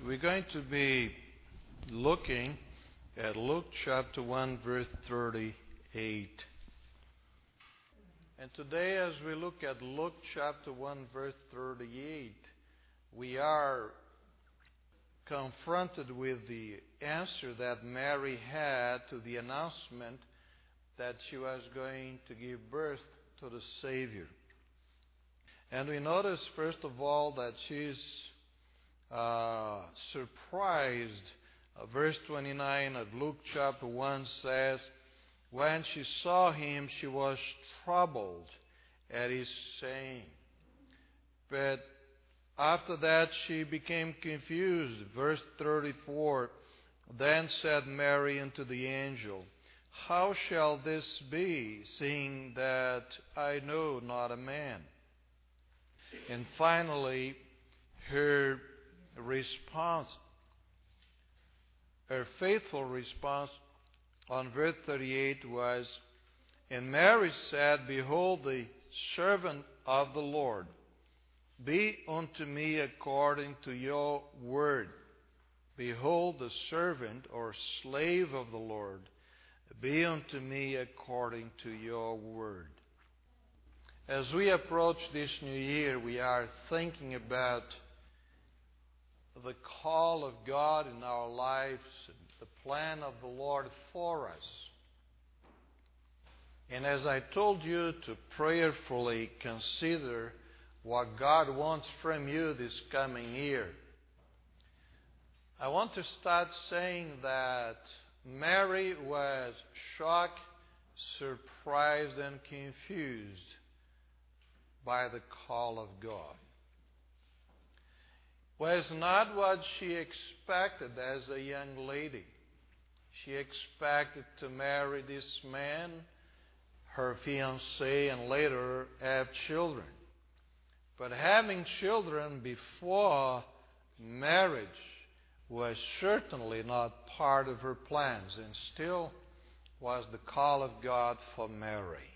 We're going to be looking at Luke chapter 1, verse 38. And today, as we look at Luke chapter 1, verse 38, we are confronted with the answer that Mary had to the announcement that she was going to give birth to the Savior. And we notice, first of all, that she's surprised. Verse 29 of Luke chapter 1 says, when she saw him, she was troubled at his saying. But after that, she became confused. Verse 34, then said Mary unto the angel, how shall this be, seeing that I know not a man? And finally, her response, her faithful response on verse 38 was, and Mary said, behold, the servant of the Lord, be unto me according to your word. Behold, the servant or slave of the Lord, be unto me according to your word. As we approach this new year, we are thinking about the call of God in our lives, the plan of the Lord for us. And as I told you to prayerfully consider what God wants from you this coming year, I want to start saying that Mary was shocked, surprised, and confused by the call of God. Was not what she expected as a young lady. She expected to marry this man, her fiancé, and later have children. But having children before marriage was certainly not part of her plans, and still was the call of God for Mary.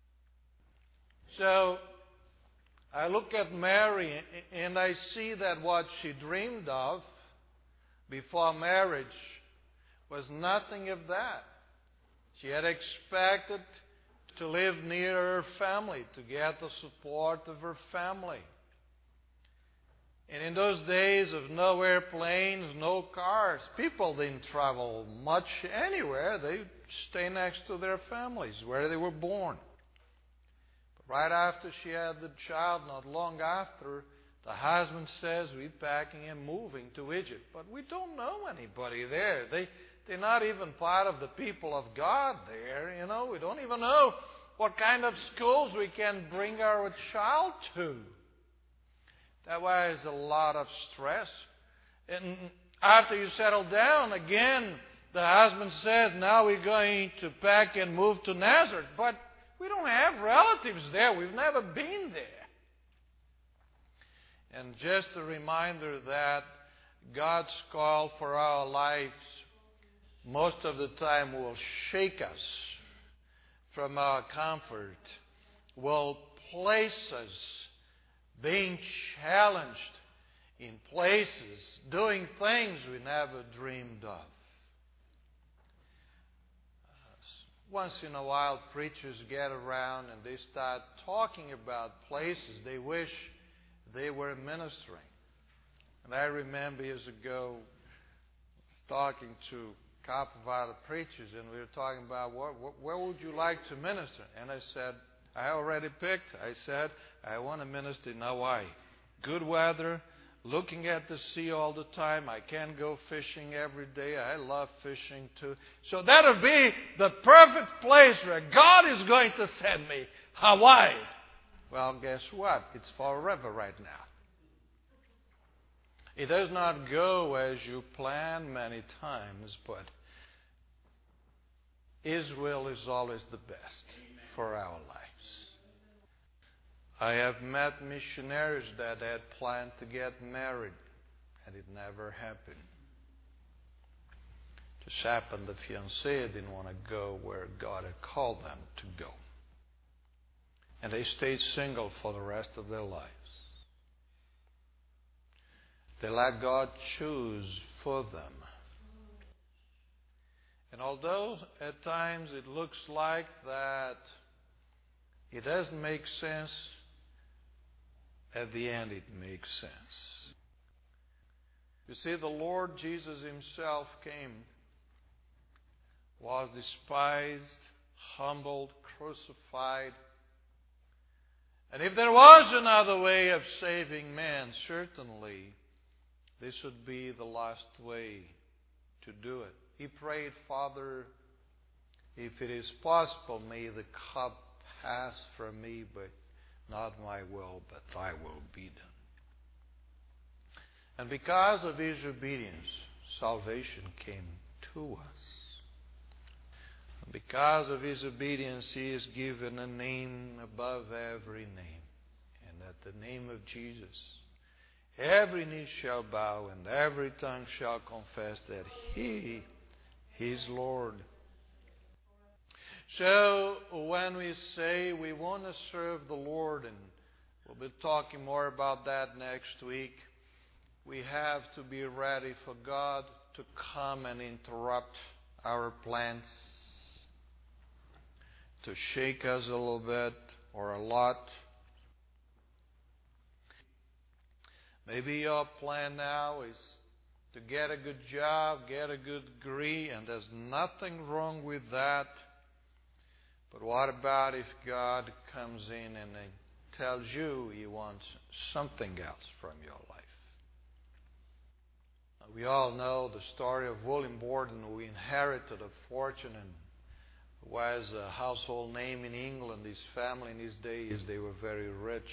So I look at Mary and I see that what she dreamed of before marriage was nothing of that. She had expected to live near her family, to get the support of her family. And in those days of no airplanes, no cars, people didn't travel much anywhere. They stay next to their families where they were born. Right after she had the child, not long after, the husband says, we're packing and moving to Egypt. But we don't know anybody there. They're not even part of the people of God there. You know, we don't even know what kind of schools we can bring our child to. That was a lot of stress. And after you settle down, again, the husband says, now we're going to pack and move to Nazareth. But we don't have relatives there. We've never been there. And just a reminder that God's call for our lives most of the time will shake us from our comfort, will place us being challenged in places, doing things we never dreamed of. Once in a while, preachers get around and they start talking about places they wish they were ministering. And I remember years ago talking to a couple of other preachers, and we were talking about where would you like to minister? And I said, I already picked. I said, I want to minister in Hawaii. Good weather, looking at the sea all the time. I can go fishing every day. I love fishing too. So that'll be the perfect place where God is going to send me, Hawaii. Well, guess what? It's forever right now. It does not go as you plan many times, but His will is always the best for our lives. I have met missionaries that had planned to get married, and it never happened. Just happened the fiancé didn't want to go where God had called them to go. And they stayed single for the rest of their lives. They let God choose for them. And although at times it looks like that it doesn't make sense, at the end it makes sense. You see, the Lord Jesus Himself came, was despised, humbled, crucified. And if there was another way of saving man, certainly this would be the last way to do it. He prayed, Father, if it is possible, may the cup pass from me, but not my will, but thy will be done. And because of His obedience, salvation came to us. And because of His obedience, He is given a name above every name. And at the name of Jesus, every knee shall bow and every tongue shall confess that He is Lord. So when we say we want to serve the Lord, and we'll be talking more about that next week, we have to be ready for God to come and interrupt our plans, to shake us a little bit or a lot. Maybe your plan now is to get a good job, get a good degree, and there's nothing wrong with that. But what about if God comes in and tells you He wants something else from your life? We all know the story of William Borden, who inherited a fortune and was a household name in England. His family in his days, they were very rich.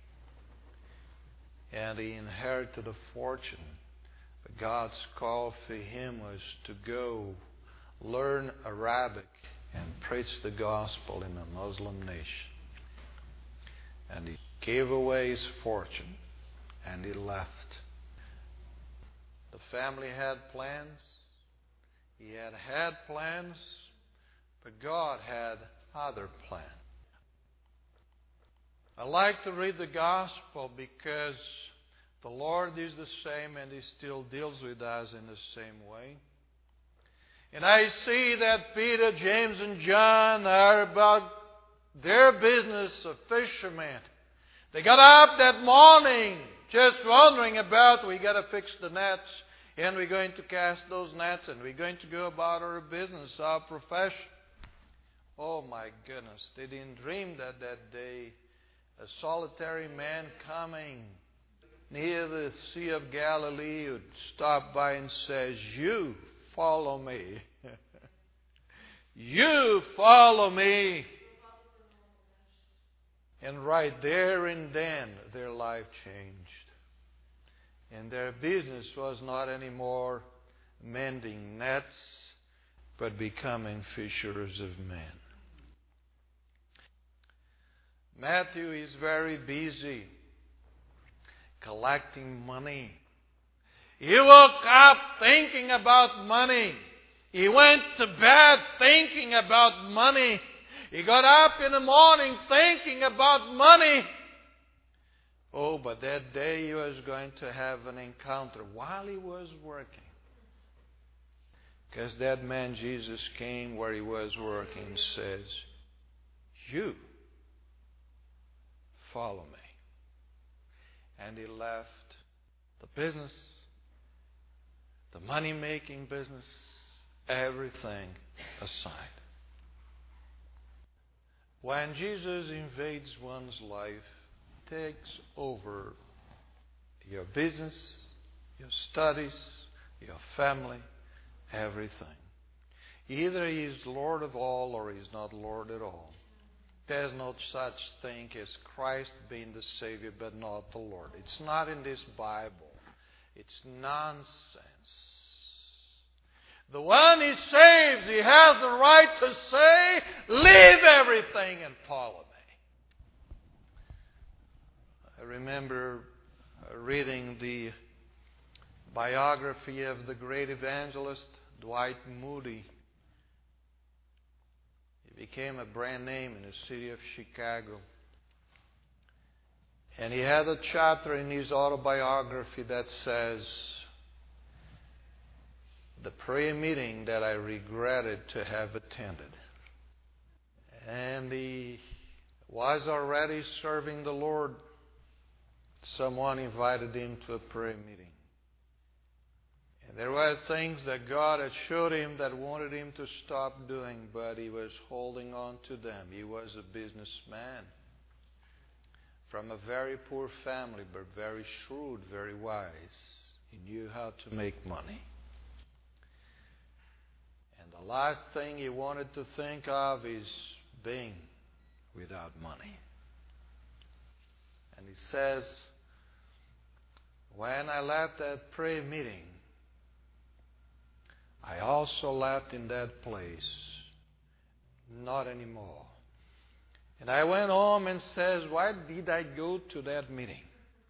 And he inherited a fortune. But God's call for him was to go learn Arabic and preach the gospel in a Muslim nation. And he gave away his fortune and he left. The family had plans. He had plans, but God had other plans. I like to read the gospel because the Lord is the same and He still deals with us in the same way. And I see that Peter, James, and John are about their business of fishermen. They got up that morning just wondering about, we got to fix the nets, and we're going to cast those nets, and we're going to go about our business, our profession. Oh my goodness, they didn't dream that day a solitary man coming near the Sea of Galilee would stop by and says, "You follow me." You follow me. And right there and then, their life changed. And their business was not anymore mending nets, but becoming fishers of men. Matthew is very busy collecting money. He woke up thinking about money. He went to bed thinking about money. He got up in the morning thinking about money. Oh, but that day he was going to have an encounter while he was working. Because that man Jesus came where he was working and says, "You follow me." And he left the business, the money-making business, everything aside. When Jesus invades one's life, takes over your business, your studies, your family, everything. Either He is Lord of all or He is not Lord at all. There's no such thing as Christ being the Savior but not the Lord. It's not in this Bible. It's nonsense. The one He saves, He has the right to say, "Leave everything and follow me." I remember reading the biography of the great evangelist Dwight Moody. He became a brand name in the city of Chicago. And he had a chapter in his autobiography that says, the prayer meeting that I regretted to have attended. And he was already serving the Lord. Someone invited him to a prayer meeting. And there were things that God had showed him that wanted him to stop doing, but he was holding on to them. He was a businessman from a very poor family, but very shrewd, very wise. He knew how to make money. And the last thing he wanted to think of is being without money. And he says, when I left that prayer meeting, I also left in that place, not anymore. And I went home and says, why did I go to that meeting?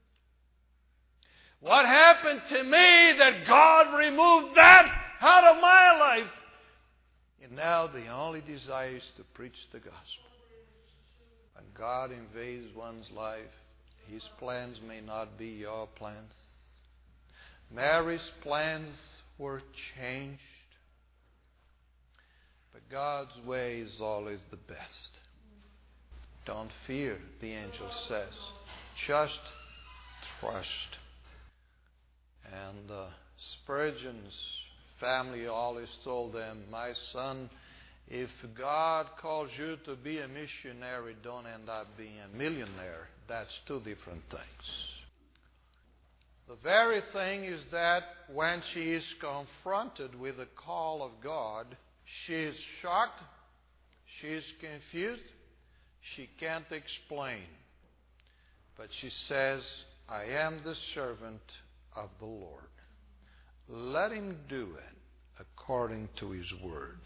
What happened to me that God removed that out of my life? And now the only desire is to preach the gospel. When God invades one's life, His plans may not be your plans. Mary's plans were changed. But God's way is always the best. Don't fear, the angel says. Just trust. And Spurgeon's family always told them, my son, if God calls you to be a missionary, don't end up being a millionaire. That's two different things. The very thing is that when she is confronted with the call of God, she is shocked, she is confused, she can't explain. But she says, I am the servant of the Lord. Let Him do it according to His word.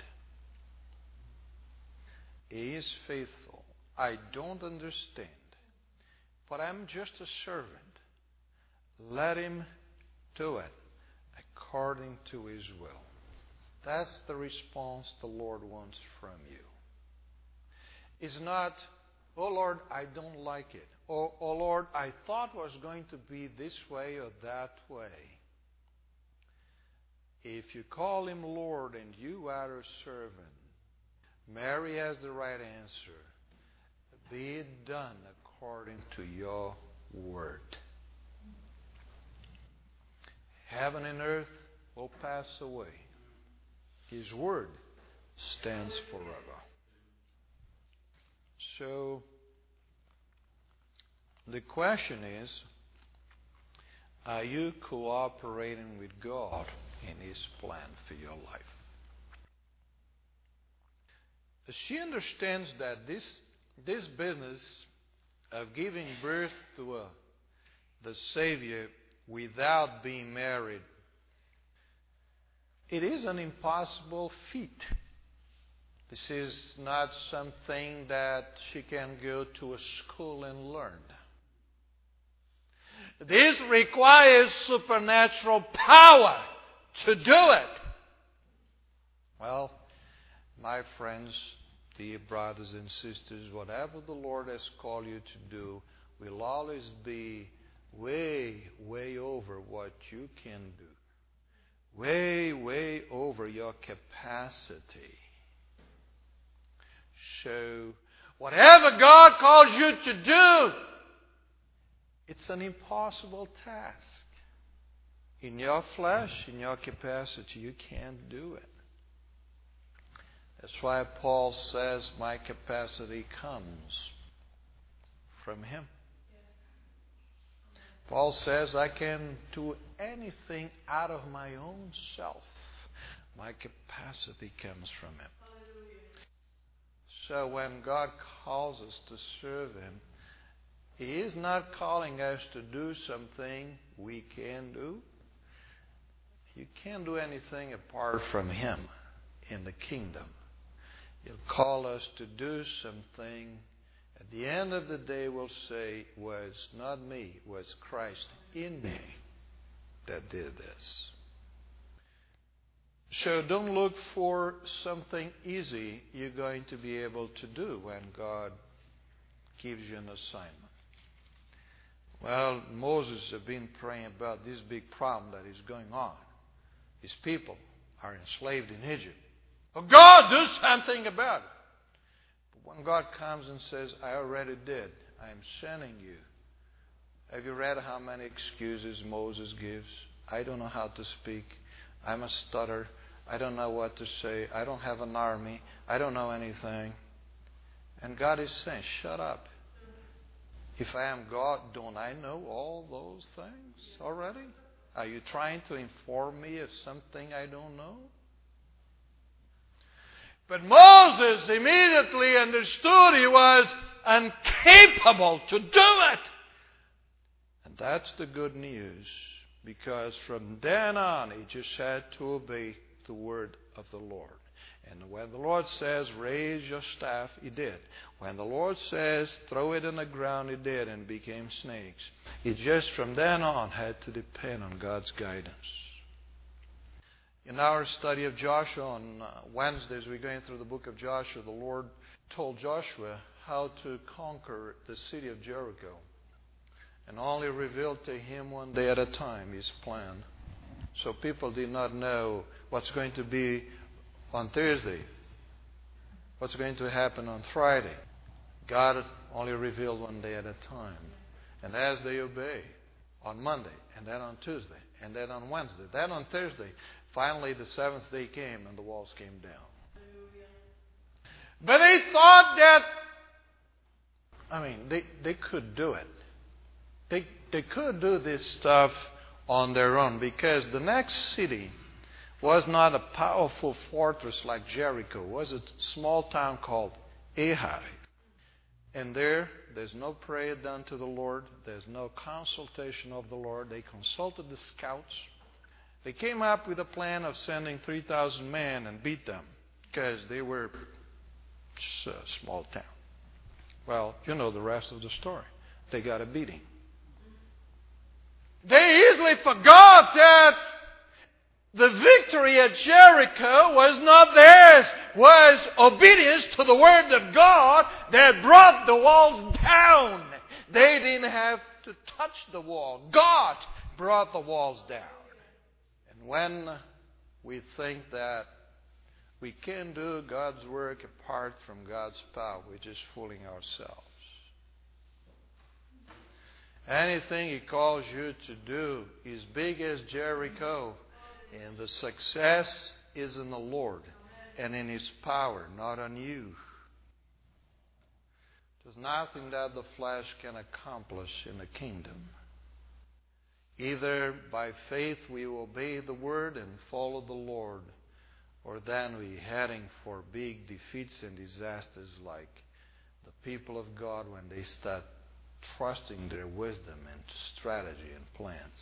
He is faithful. I don't understand, but I'm just a servant. Let Him do it according to His will. That's the response the Lord wants from you. It's not, oh Lord, I don't like it. Oh Lord, I thought it was going to be this way or that way. If you call Him Lord and you are a servant, Mary has the right answer. Be it done according to your word. Heaven and earth will pass away. His word stands forever. So, the question is, are you cooperating with God in His plan for your life? She understands that this business of giving birth to the Savior without being married, it is an impossible feat. This is not something that she can go to a school and learn. This requires supernatural power to do it. Well, my friends, dear brothers and sisters, whatever the Lord has called you to do will always be way, way over what you can do. Way, way over your capacity. So, whatever God calls you to do, it's an impossible task. In your flesh, in your capacity, you can't do it. That's why Paul says, my capacity comes from Him. Paul says, I can do anything out of my own self. My capacity comes from Him. So when God calls us to serve Him, He is not calling us to do something we can do. You can't do anything apart from Him in the kingdom. He'll call us to do something. At the end of the day, we'll say, was not me, was Christ in me that did this. So don't look for something easy you're going to be able to do when God gives you an assignment. Well, Moses had been praying about this big problem that is going on. His people are enslaved in Egypt. Oh, God, do something about it. But when God comes and says, I already did, I am sending you. Have you read how many excuses Moses gives? I don't know how to speak. I'm a stutter. I don't know what to say. I don't have an army. I don't know anything. And God is saying, shut up. If I am God, don't I know all those things already? Are you trying to inform me of something I don't know? But Moses immediately understood he was incapable to do it. And that's the good news, because from then on he just had to obey the word of the Lord. And when the Lord says, raise your staff, he did. When the Lord says, throw it in the ground, he did, and became snakes. He just from then on had to depend on God's guidance. In our study of Joshua on Wednesdays, we're going through the book of Joshua. The Lord told Joshua how to conquer the city of Jericho, and only revealed to him one day at a time his plan. So people did not know what's going to be on Thursday, what's going to happen on Friday. God only revealed one day at a time. And as they obey, on Monday, and then on Tuesday, and then on Wednesday, then on Thursday, finally the seventh day came and the walls came down. But they thought that, they could do it. They could do this stuff on their own, because the next city was not a powerful fortress like Jericho. It was a small town called Ai. And there's no prayer done to the Lord. There's no consultation of the Lord. They consulted the scouts. They came up with a plan of sending 3,000 men and beat them, because they were just a small town. Well, you know the rest of the story. They got a beating. They easily forgot that the victory at Jericho was not theirs, was obedience to the word of God that brought the walls down. They didn't have to touch the wall. God brought the walls down. And when we think that we can do God's work apart from God's power, we're just fooling ourselves. Anything He calls you to do is big as Jericho, and the success is in the Lord and in His power, not on you. There's nothing that the flesh can accomplish in the kingdom. Either by faith we obey the word and follow the Lord, or then we're heading for big defeats and disasters like the people of God when they start trusting their wisdom and strategy and plans.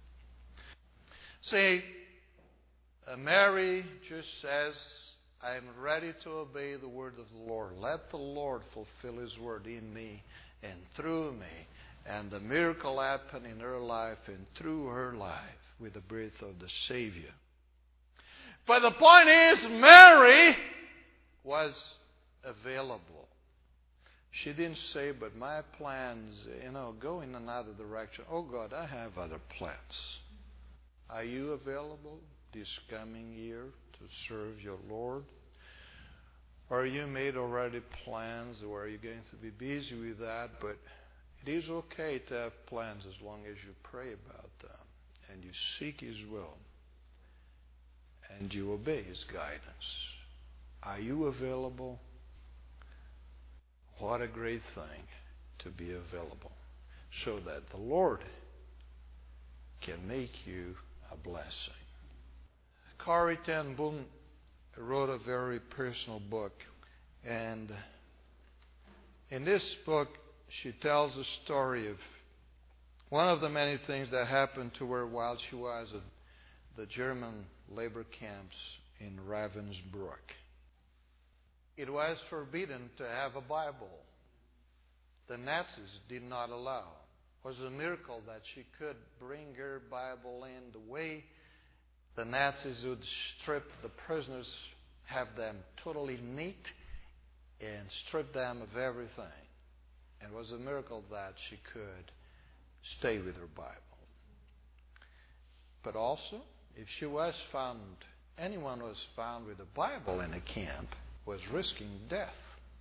See, Mary just says, I'm ready to obey the word of the Lord. Let the Lord fulfill His word in me and through me. And the miracle happened in her life and through her life with the birth of the Savior. But the point is, Mary was available. She didn't say, but my plans, go in another direction. Oh God, I have other plans. Are you available this coming year to serve your Lord? Or you made already plans, or are you going to be busy with that? But it is okay to have plans as long as you pray about them and you seek His will and you obey His guidance. Are you available? What a great thing to be available, so that the Lord can make you a blessing. Corrie ten Boom wrote a very personal book, and in this book she tells the story of one of the many things that happened to her while she was at the German labor camps in Ravensbrück. It was forbidden to have a Bible. The Nazis did not allow. It was a miracle that she could bring her Bible in. The way the Nazis would strip the prisoners, have them totally neat, and strip them of everything. It was a miracle that she could stay with her Bible. But also, if anyone was found with a Bible in a camp, was risking death.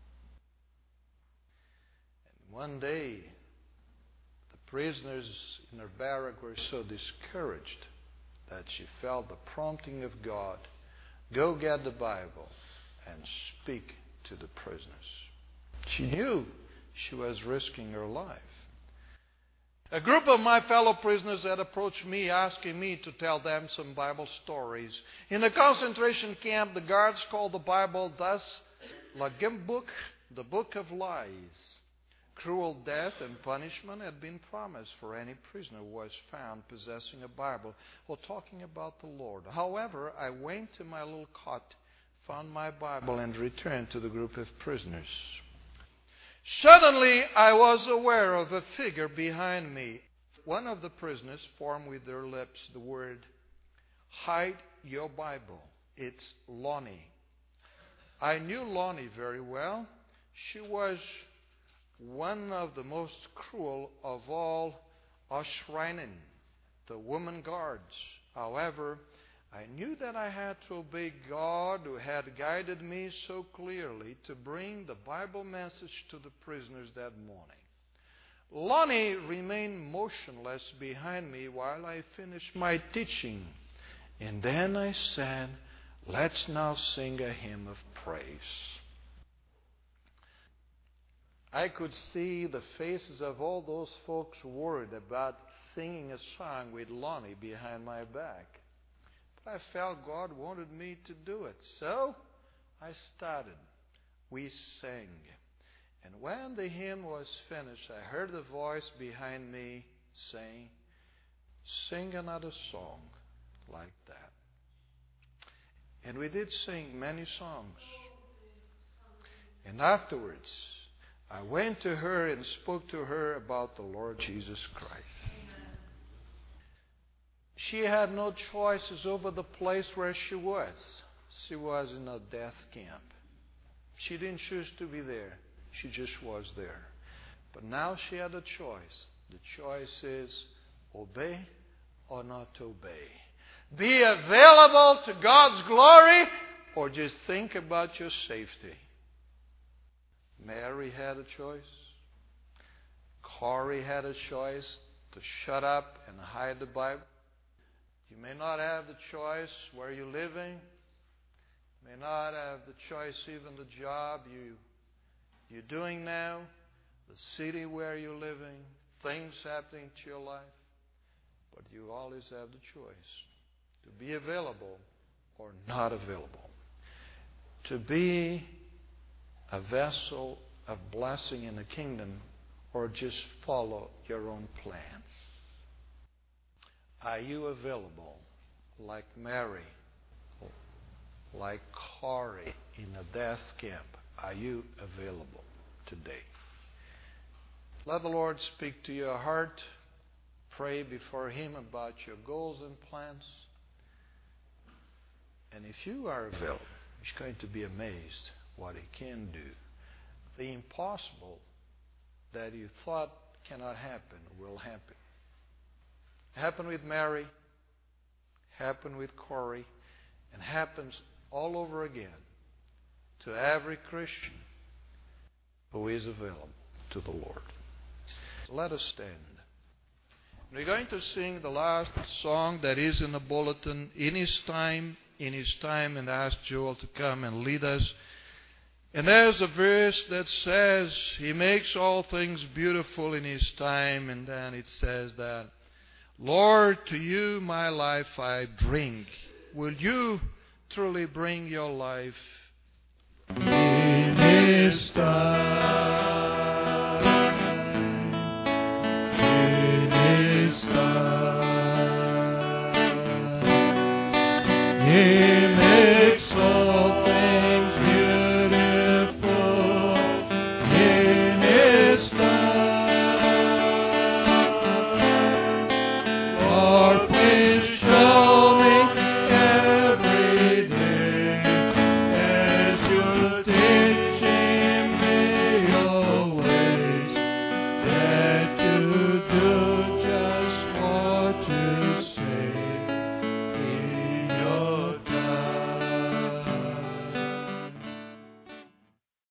And one day, the prisoners in her barrack were so discouraged that she felt the prompting of God, go get the Bible and speak to the prisoners. She knew she was risking her life. A group of my fellow prisoners had approached me asking me to tell them some Bible stories. In the concentration camp, the guards called the Bible Das Lagembuch, the Book of Lies. Cruel death and punishment had been promised for any prisoner who was found possessing a Bible or talking about the Lord. However, I went to my little cot, found my Bible, and returned to the group of prisoners. Suddenly, I was aware of a figure behind me. One of the prisoners formed with their lips the word, "Hide your Bible." It's Lonnie. I knew Lonnie very well. She was one of the most cruel of all Ashreinen, the woman guards. However, I knew that I had to obey God who had guided me so clearly to bring the Bible message to the prisoners that morning. Lonnie remained motionless behind me while I finished my teaching. And then I said, let's now sing a hymn of praise. I could see the faces of all those folks worried about singing a song with Lonnie behind my back. I felt God wanted me to do it. So I started. We sang. And when the hymn was finished, I heard a voice behind me saying, sing another song like that. And we did sing many songs. And afterwards, I went to her and spoke to her about the Lord Jesus Christ. She had no choices over the place where she was. She was in a death camp. She didn't choose to be there. She just was there. But now she had a choice. The choice is obey or not obey. Be available to God's glory or just think about your safety. Mary had a choice. Corey had a choice to shut up and hide the Bible. You may not have the choice where you're living. You may not have the choice even the job you're doing now, the city where you're living, things happening to your life. But you always have the choice to be available or not available. To be a vessel of blessing in the kingdom or just follow your own plans. Are you available like Mary, like Corey in a death camp? Are you available today? Let the Lord speak to your heart. Pray before Him about your goals and plans. And if you are available, you're going to be amazed what He can do. The impossible that you thought cannot happen will happen. Happened with Mary, happened with Corey, and happens all over again to every Christian who is available to the Lord. Let us stand. We're going to sing the last song that is in the bulletin, In His Time, and ask Joel to come and lead us. And there's a verse that says, He makes all things beautiful in His time, and then it says that, Lord, to you my life I bring. Will you truly bring your life in His time? In His time. He makes all